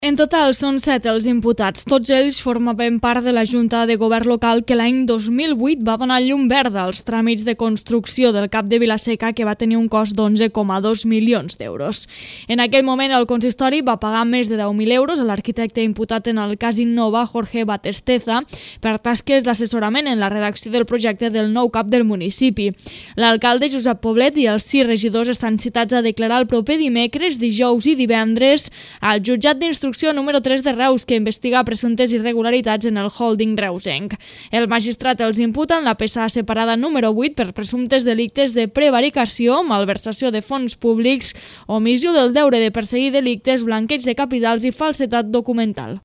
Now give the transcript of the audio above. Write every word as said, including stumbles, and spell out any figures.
En total són set els imputats. Tots ells formaven part de la Junta de Govern local que l'any dos mil vuit va donar llum verda als tràmits de construcció del cap de Vila-seca, que va tenir un cost d'onze coma dos milions d'euros. En aquell moment el consistori va pagar més de deu mil euros a l'arquitecte imputat en el cas Innova, Jorge Batesteza, per tasques d'assessorament en la redacció del projecte del nou cap del municipi. L'alcalde Josep Poblet i els sis regidors estan citats a declarar el proper dimecres, dijous i divendres al jutjat d'instrucció número tres de Reus, que investiga presumptes irregularitats en el holding reusenc. El magistrat els imputa en la peça separada número vuit per presumptes delictes de prevaricació, malversació de fons públics, omissió del deure de perseguir delictes, blanqueig de capitals i falsedat documental.